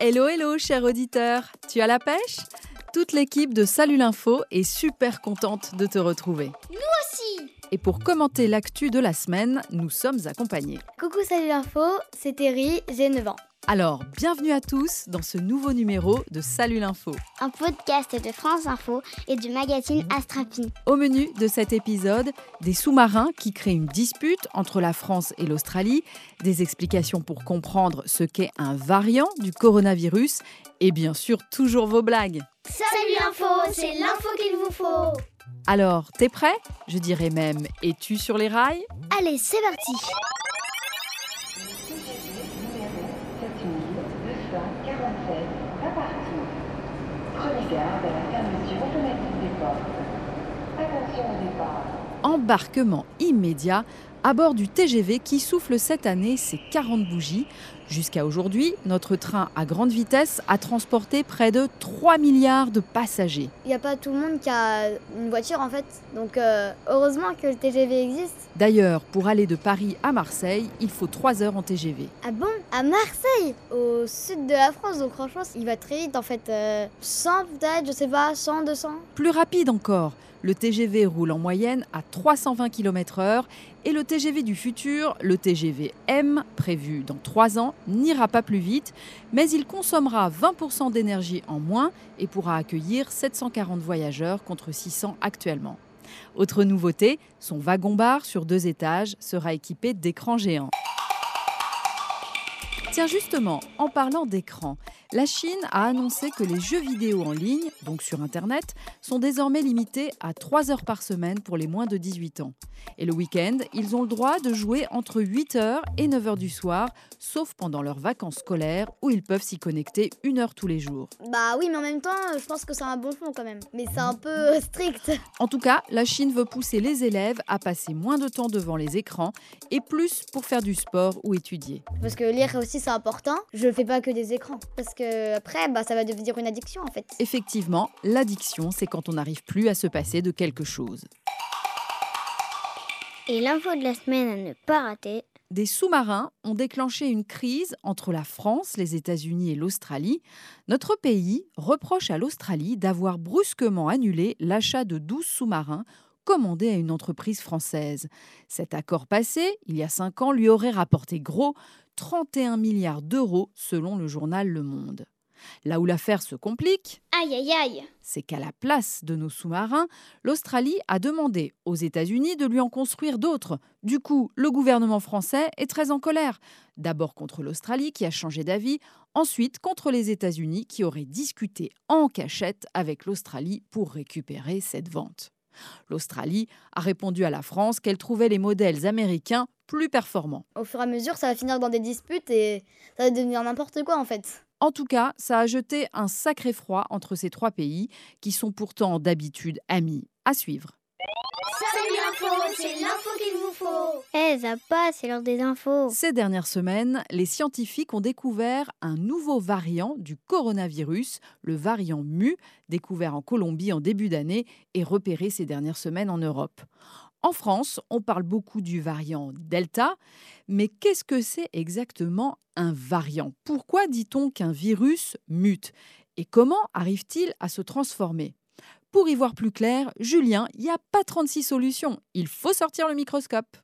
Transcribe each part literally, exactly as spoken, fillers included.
Hello, hello, cher auditeur. Tu as la pêche ? Toute l'équipe de Salut l'Info est super contente de te retrouver. Nous aussi. Et pour commenter l'actu de la semaine, nous sommes accompagnés. Coucou Salut l'Info, c'est Terry, j'ai neuf ans. Alors, bienvenue à tous dans ce nouveau numéro de Salut l'Info. Un podcast de France Info et du magazine Astrapi. Au menu de cet épisode, des sous-marins qui créent une dispute entre la France et l'Australie, des explications pour comprendre ce qu'est un variant du coronavirus et bien sûr toujours vos blagues. Salut l'Info, c'est l'info qu'il vous faut. Alors, t'es prêt ? Je dirais même, es-tu sur les rails ? Allez, c'est parti. Embarquement immédiat à bord du T G V qui souffle cette année ses quarante bougies. Jusqu'à aujourd'hui, notre train à grande vitesse a transporté près de trois milliards de passagers. Il n'y a pas tout le monde qui a une voiture en fait, donc euh, heureusement que le T G V existe. D'ailleurs, pour aller de Paris à Marseille, il faut trois heures en T G V. Ah bon ? À Marseille ? Au sud de la France, donc franchement, il va très vite en fait. Euh, cent peut-être, je sais pas, cent, deux cents ? Plus rapide encore, le T G V roule en moyenne à trois cent vingt kilomètres heure et le T G V du futur, le T G V M, prévu dans trois ans, n'ira pas plus vite, mais il consommera vingt pour cent d'énergie en moins et pourra accueillir sept cent quarante voyageurs contre six cents actuellement. Autre nouveauté, son wagon-bar sur deux étages sera équipé d'écrans géants. Tiens justement, en parlant d'écran, la Chine a annoncé que les jeux vidéo en ligne, donc sur Internet, sont désormais limités à trois heures par semaine pour les moins de dix-huit ans. Et le week-end, ils ont le droit de jouer entre huit heures et neuf heures du soir, sauf pendant leurs vacances scolaires où ils peuvent s'y connecter une heure tous les jours. Bah oui, mais en même temps, je pense que c'est un bon fond quand même. Mais c'est un peu strict. En tout cas, la Chine veut pousser les élèves à passer moins de temps devant les écrans et plus pour faire du sport ou étudier. Parce que lire aussi c'est important. Je ne fais pas que des écrans. Parce que après, bah, ça va devenir une addiction en fait. Effectivement, l'addiction, c'est quand on n'arrive plus à se passer de quelque chose. Et l'info de la semaine à ne pas rater. Des sous-marins ont déclenché une crise entre la France, les États-Unis et l'Australie. Notre pays reproche à l'Australie d'avoir brusquement annulé l'achat de douze sous-marins commandés à une entreprise française. Cet accord passé, il y a cinq ans, lui aurait rapporté gros trente et un milliards d'euros selon le journal Le Monde. Là où l'affaire se complique, Aïe aïe aïe, c'est qu'à la place de nos sous-marins, l'Australie a demandé aux États-Unis de lui en construire d'autres. Du coup, le gouvernement français est très en colère. D'abord contre l'Australie qui a changé d'avis, ensuite contre les États-Unis qui auraient discuté en cachette avec l'Australie pour récupérer cette vente. L'Australie a répondu à la France qu'elle trouvait les modèles américains plus performants. Au fur et à mesure, ça va finir dans des disputes et ça va devenir n'importe quoi en fait. En tout cas, ça a jeté un sacré froid entre ces trois pays qui sont pourtant d'habitude amis. À suivre. Salut l'info, c'est l'info qu'il vous faut. Eh, ça passe, c'est l'heure des infos. Ces dernières semaines, les scientifiques ont découvert un nouveau variant du coronavirus, le variant Mu, découvert en Colombie en début d'année et repéré ces dernières semaines en Europe. En France, on parle beaucoup du variant Delta, mais qu'est-ce que c'est exactement un variant ? Pourquoi dit-on qu'un virus mute ? Et comment arrive-t-il à se transformer ? Pour y voir plus clair, Julien, il n'y a pas trente-six solutions, il faut sortir le microscope.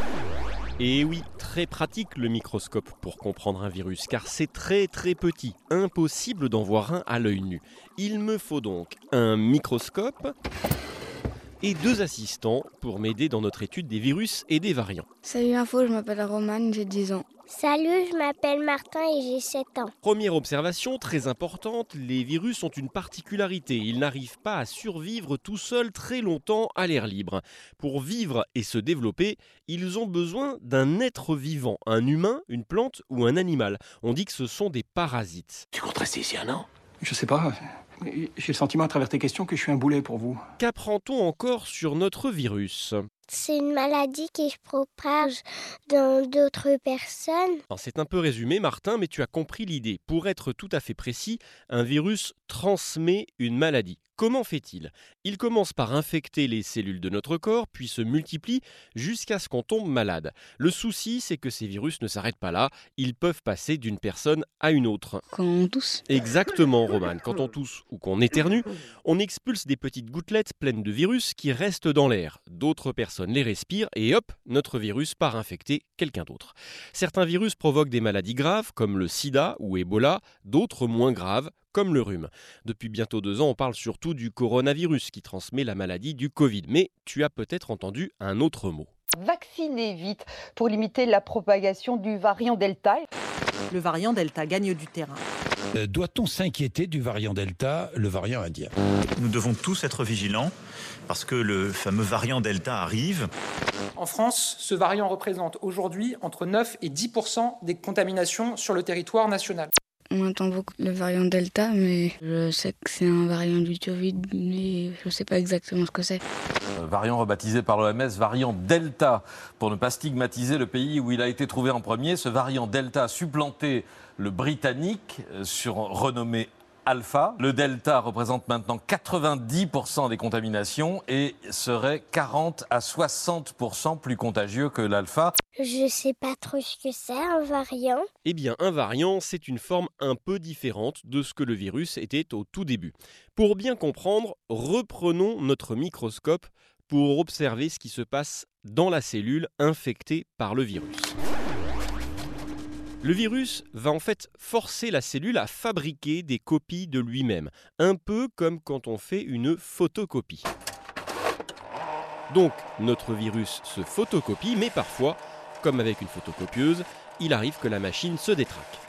Et oui, très pratique le microscope pour comprendre un virus, car c'est très très petit, impossible d'en voir un à l'œil nu. Il me faut donc un microscope et deux assistants pour m'aider dans notre étude des virus et des variants. Salut l'info, je m'appelle Romane, j'ai dix ans. Salut, je m'appelle Martin et j'ai sept ans. Première observation très importante, les virus ont une particularité. Ils n'arrivent pas à survivre tout seuls très longtemps à l'air libre. Pour vivre et se développer, ils ont besoin d'un être vivant, un humain, une plante ou un animal. On dit que ce sont des parasites. Tu comptes rester ici un an ? Je sais pas. J'ai le sentiment à travers tes questions que je suis un boulet pour vous. Qu'apprend-on encore sur notre virus ? c'est une maladie qui se propage dans d'autres personnes. Alors, c'est un peu résumé, Martin, mais tu as compris l'idée. Pour être tout à fait précis, un virus transmet une maladie. Comment fait-il ? Il commence par infecter les cellules de notre corps, puis se multiplie jusqu'à ce qu'on tombe malade. Le souci, c'est que ces virus ne s'arrêtent pas là. Ils peuvent passer d'une personne à une autre. Quand on tousse. Exactement, Romane. Quand on tousse ou qu'on éternue, on expulse des petites gouttelettes pleines de virus qui restent dans l'air. D'autres personnes les respirent et hop, notre virus part infecter quelqu'un d'autre. Certains virus provoquent des maladies graves, comme le sida ou Ebola, d'autres moins graves, comme le rhume. Depuis bientôt deux ans, on parle surtout du coronavirus qui transmet la maladie du Covid. Mais tu as peut-être entendu un autre mot. Vacciner vite pour limiter la propagation du variant Delta. Le variant Delta gagne du terrain. Euh, doit-on s'inquiéter du variant Delta, le variant indien ? Nous devons tous être vigilants parce que le fameux variant Delta arrive. En France, ce variant représente aujourd'hui entre neuf et dix pour cent des contaminations sur le territoire national. On entend beaucoup le variant Delta, mais je sais que c'est un variant du Covid, mais je ne sais pas exactement ce que c'est. Variant rebaptisé par l'O M S variant Delta. Pour ne pas stigmatiser le pays où il a été trouvé en premier, ce variant Delta a supplanté le britannique, surrenommé Alpha. Le Delta représente maintenant quatre-vingt-dix pour cent des contaminations et serait quarante à soixante pour cent plus contagieux que l'Alpha. Je sais pas trop ce que c'est, un variant. Eh bien, un variant, c'est une forme un peu différente de ce que le virus était au tout début. Pour bien comprendre, reprenons notre microscope pour observer ce qui se passe dans la cellule infectée par le virus. Le virus va en fait forcer la cellule à fabriquer des copies de lui-même, un peu comme quand on fait une photocopie. Donc, notre virus se photocopie, mais parfois, comme avec une photocopieuse, il arrive que la machine se détraque.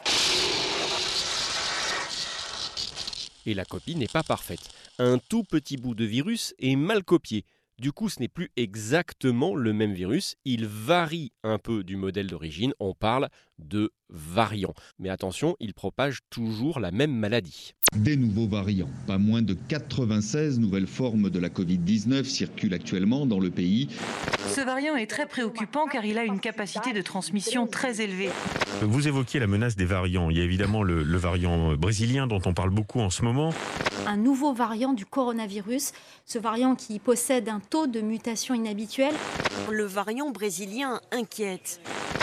Et la copie n'est pas parfaite. Un tout petit bout de virus est mal copié. Du coup, ce n'est plus exactement le même virus, il varie un peu du modèle d'origine, on parle de variant. Mais attention, il propage toujours la même maladie. Des nouveaux variants. Pas moins de quatre-vingt-seize nouvelles formes de la covid dix-neuf circulent actuellement dans le pays. Ce variant est très préoccupant car il a une capacité de transmission très élevée. Vous évoquiez la menace des variants. Il y a évidemment le, le variant brésilien dont on parle beaucoup en ce moment. Un nouveau variant du coronavirus, ce variant qui possède un taux de mutation inhabituel. Le variant brésilien inquiète.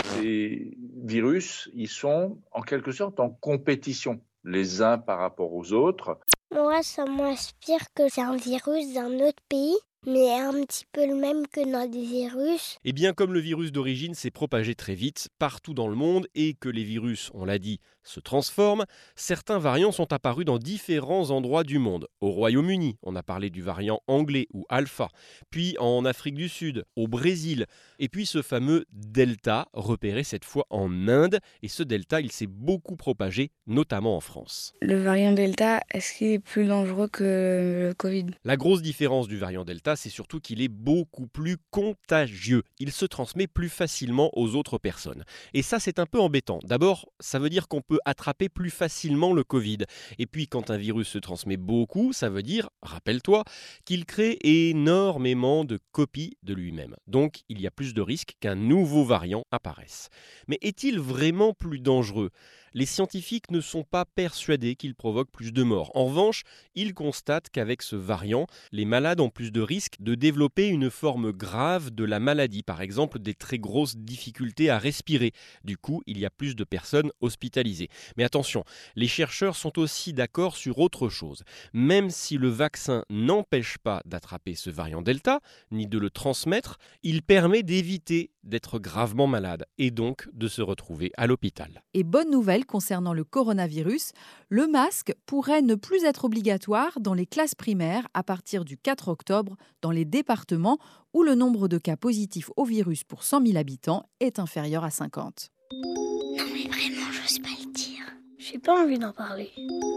Les virus, ils sont en quelque sorte en compétition, les uns par rapport aux autres. Moi, ça m'inspire que c'est un virus d'un autre pays, mais un petit peu le même que notre virus. Et bien comme le virus d'origine s'est propagé très vite partout dans le monde et que les virus, on l'a dit, se transforment, certains variants sont apparus dans différents endroits du monde. Au Royaume-Uni, on a parlé du variant anglais ou Alpha, puis en Afrique du Sud, au Brésil, et puis ce fameux Delta, repéré cette fois en Inde, et ce Delta, il s'est beaucoup propagé, notamment en France. Le variant Delta, est-ce qu'il est plus dangereux que le Covid ? La grosse différence du variant Delta, c'est surtout qu'il est beaucoup plus contagieux. Il se transmet plus facilement aux autres personnes. Et ça, c'est un peu embêtant. D'abord, ça veut dire qu'on peut attraper plus facilement le Covid. Et puis, quand un virus se transmet beaucoup, ça veut dire, rappelle-toi, qu'il crée énormément de copies de lui-même. Donc, il y a plus de risques qu'un nouveau variant apparaisse. Mais est-il vraiment plus dangereux ? Les scientifiques ne sont pas persuadés qu'il provoque plus de morts. En revanche, ils constatent qu'avec ce variant, les malades ont plus de risques de développer une forme grave de la maladie, par exemple des très grosses difficultés à respirer. Du coup, il y a plus de personnes hospitalisées. Mais attention, les chercheurs sont aussi d'accord sur autre chose. Même si le vaccin n'empêche pas d'attraper ce variant Delta, ni de le transmettre, il permet d'éviter d'être gravement malade et donc de se retrouver à l'hôpital. Et bonne nouvelle concernant le coronavirus, le masque pourrait ne plus être obligatoire dans les classes primaires à partir du quatre octobre dans les départements où le nombre de cas positifs au virus pour cent mille habitants est inférieur à cinquante. Non mais vraiment, j'ose pas le dire. J'ai pas envie d'en parler.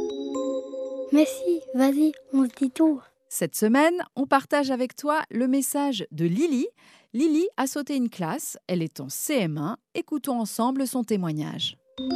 Mais si, vas-y, on se dit tout. Cette semaine, on partage avec toi le message de Lily. Lily a sauté une classe, elle est en C M un. Écoutons ensemble son témoignage.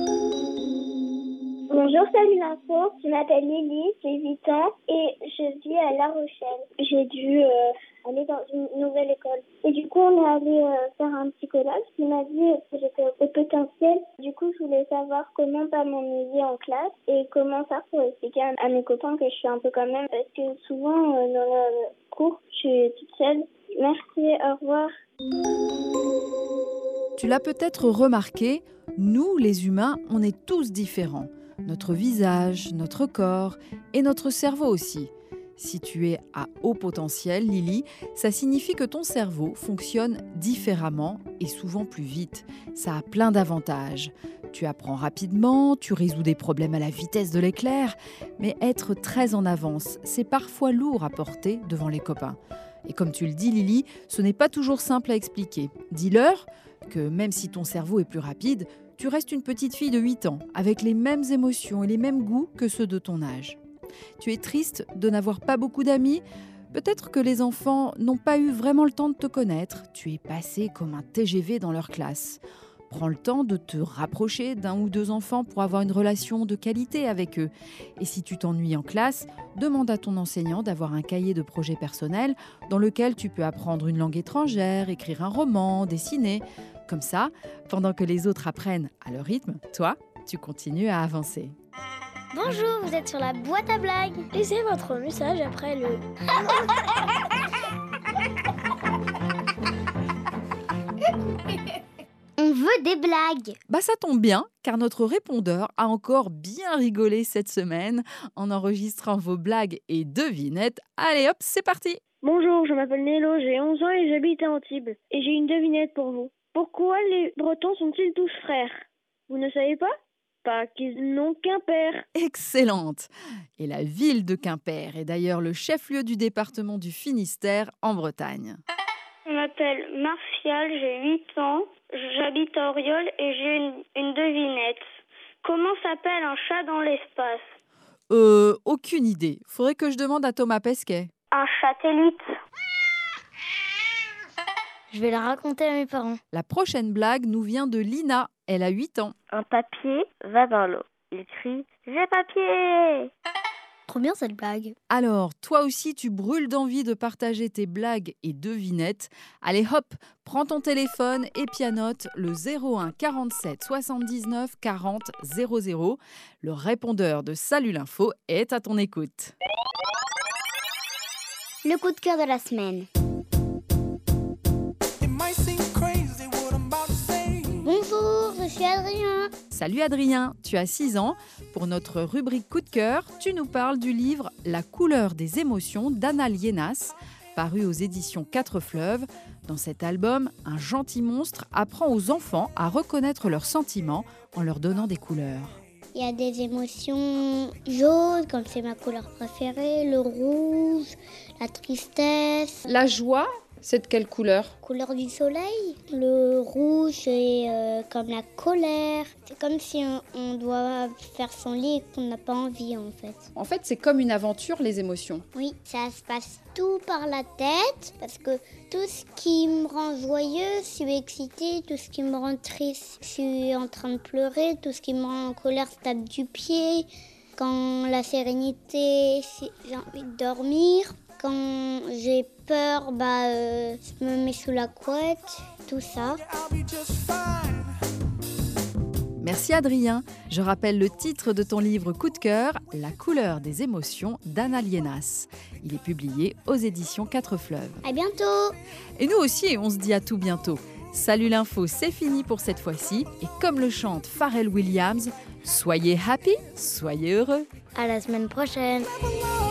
Bonjour, salut l'info. Je m'appelle Lily, j'ai huit ans et je vis à La Rochelle. J'ai dû euh, aller dans une nouvelle école. Et du coup, on est allé euh, faire un petit collage. Il m'a dit que j'étais au potentiel. Du coup, je voulais savoir comment pas m'ennuyer en classe et comment faire pour expliquer à, à mes copains que je suis un peu quand même. Parce que souvent, euh, dans le cours, je suis toute seule. Merci, au revoir. Tu l'as peut-être remarqué, nous, les humains, on est tous différents. Notre visage, notre corps et notre cerveau aussi. Si tu es à haut potentiel, Lily, ça signifie que ton cerveau fonctionne différemment et souvent plus vite. Ça a plein d'avantages. Tu apprends rapidement, tu résous des problèmes à la vitesse de l'éclair, mais être très en avance, c'est parfois lourd à porter devant les copains. Et comme tu le dis, Lily, ce n'est pas toujours simple à expliquer. Dis-leur que même si ton cerveau est plus rapide, tu restes une petite fille de huit ans, avec les mêmes émotions et les mêmes goûts que ceux de ton âge. Tu es triste de n'avoir pas beaucoup d'amis ? Peut-être que les enfants n'ont pas eu vraiment le temps de te connaître. Tu es passé comme un T G V dans leur classe. Prends le temps de te rapprocher d'un ou deux enfants pour avoir une relation de qualité avec eux. Et si tu t'ennuies en classe, demande à ton enseignant d'avoir un cahier de projet personnel dans lequel tu peux apprendre une langue étrangère, écrire un roman, dessiner. Comme ça, pendant que les autres apprennent à leur rythme, toi, tu continues à avancer. Bonjour, vous êtes sur la boîte à blagues. Laissez votre message après le... On veut des blagues. Bah ça tombe bien, car notre répondeur a encore bien rigolé cette semaine en enregistrant vos blagues et devinettes. Allez hop, c'est parti. Bonjour, je m'appelle Nélo, j'ai onze ans et j'habite à Antibes. Et j'ai une devinette pour vous. Pourquoi les Bretons sont-ils tous frères? Vous ne savez pas? Pas qu'ils n'ont qu'un père. Excellente. Et la ville de Quimper est d'ailleurs le chef-lieu du département du Finistère en Bretagne. Je m'appelle Martial, j'ai huit ans, j'habite à Auriol et j'ai une, une devinette. Comment s'appelle un chat dans l'espace? Euh, aucune idée. Faudrait que je demande à Thomas Pesquet. Un satellite. Je vais la raconter à mes parents. La prochaine blague nous vient de Lina. Elle a huit ans. Un papier va dans l'eau. Il crie « J'ai papier !» Trop bien cette blague. Alors, toi aussi, tu brûles d'envie de partager tes blagues et devinettes. Allez hop, prends ton téléphone et pianote le zéro un quarante-sept soixante-dix-neuf quarante zéro zéro. Le répondeur de Salut l'info est à ton écoute. Le coup de cœur de la semaine. Bonjour, je suis Adrien. Salut Adrien, tu as six ans. Pour notre rubrique coup de cœur, tu nous parles du livre La couleur des émotions d'Anna Liénas, paru aux éditions Quatre Fleuves. Dans cet album, un gentil monstre apprend aux enfants à reconnaître leurs sentiments en leur donnant des couleurs. Il y a des émotions jaunes, comme c'est ma couleur préférée, le rouge, la tristesse. La joie, c'est de quelle couleur? Couleur du soleil. Le rouge, c'est euh, comme la colère. C'est comme si on, on doit faire son lit et qu'on n'a pas envie, en fait. En fait, c'est comme une aventure, les émotions. Oui, ça se passe tout par la tête, parce que tout ce qui me rend joyeux, je suis excitée. Tout ce qui me rend triste, je suis en train de pleurer. Tout ce qui me rend en colère, je tape du pied. Quand la sérénité, j'ai envie de dormir. Quand j'ai peur, bah, euh, je me mets sous la couette, tout ça. Merci Adrien. Je rappelle le titre de ton livre coup de cœur, La couleur des émotions d'Anna Liénas. Il est publié aux éditions Quatre Fleuves. À bientôt. Et nous aussi, on se dit à tout bientôt. Salut l'info, c'est fini pour cette fois-ci. Et comme le chante Pharrell Williams, soyez happy, soyez heureux. À la semaine prochaine.